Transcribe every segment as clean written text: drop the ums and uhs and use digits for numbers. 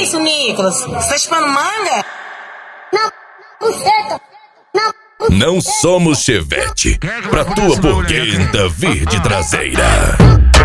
isso, Nicolas? Você tá chupando manga? Não, buceta. Não somos chevette pra tua porquenta vir de traseira.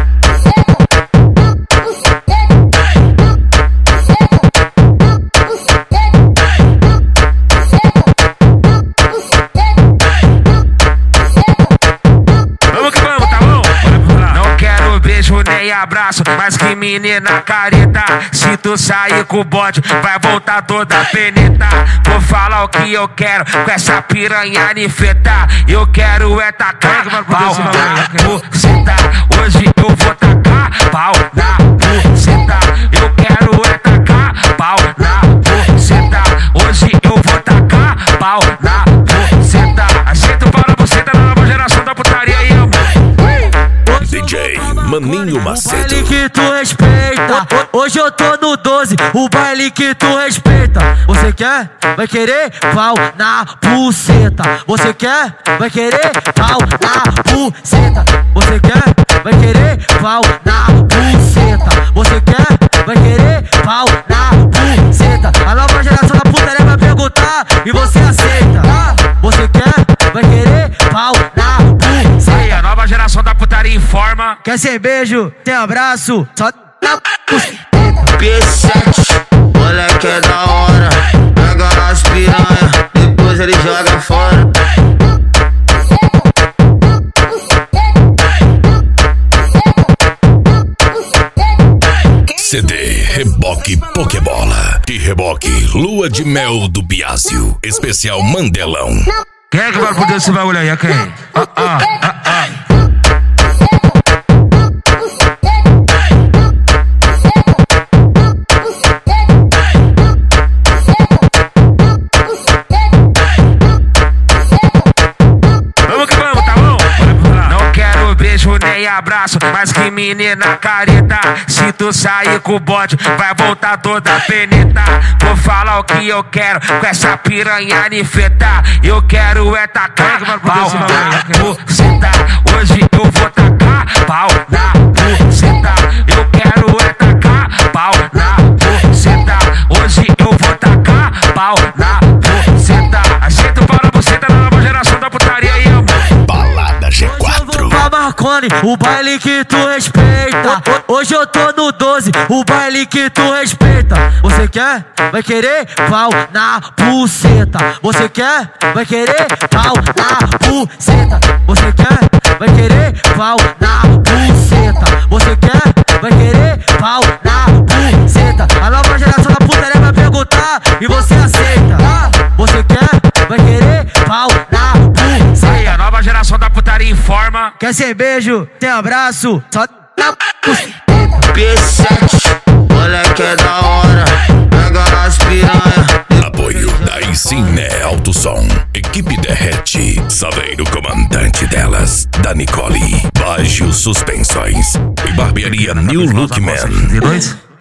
Nem abraço, mas que menina careta. Se tu sair com o bode, vai voltar toda peneta. Vou falar o que eu quero com essa piranha nifeta. Eu quero é tacar pau na buceta. Hoje eu vou tacar pau na buceta. Eu quero é tacar pau na buceta. Hoje eu vou tacar pau na buceta. Ajeita o pau na buceta da nova geração da putaria aí, amor. DJ Maninho Macedo. O baile que tu respeita. Hoje eu tô no 12. O baile que tu respeita. Você quer? Vai querer? Pau na buceta. Você quer? Vai querer? Pau na buceta. Você quer? Vai querer? Pau na buceta. Você quer? Vai querer? Pau na buceta. A nova geração da putaria vai perguntar e você aceita. Você quer? Vai querer? Pau na buceta. A nova geração da putaria informa. Quer ser beijo? Tem abraço? Só na P7, moleque é da hora. Pega as piranha, depois ele joga fora. CD Reboque Pokébola e Reboque Lua de Mel do Biásio. Especial Mandelão. Quem é que vai poder esse bagulho aí? Quem? Nem abraço, mas que menina careta. Se tu sair com o bode, vai voltar toda peneta. Vou falar o que eu quero com essa piranha nifeta. Eu quero é tacar pau na buceta. Hoje eu vou tacar pau na buceta. Eu quero é tacar pau na buceta. Hoje eu vou tacar pau na buceta. Ajeita o pau na buceta da nova geração da putaria aí, amor. Balada G4. Marconi, o baile que tu respeita. Hoje eu tô no 12, o baile que tu respeita. Você quer? Vai querer? Pau na buceta. Você quer? Vai querer? Pau na buceta. Você quer? Vai querer? Pau na buceta. Você quer? Vai querer? Pau na buceta. A nova geração da putaria vai perguntar e você aceita. Você quer? Vai querer? Pau na buceta. A nova geração da putaria informa. Quer ser beijo? Tem abraço? Só na P7, moleque é da hora. Pega as piranha. Apoio da Insigne Alto Som. Equipe Derrete. Saveiro comandante delas. Da Nicole. Baixo Suspensões. E barbearia New Look Man.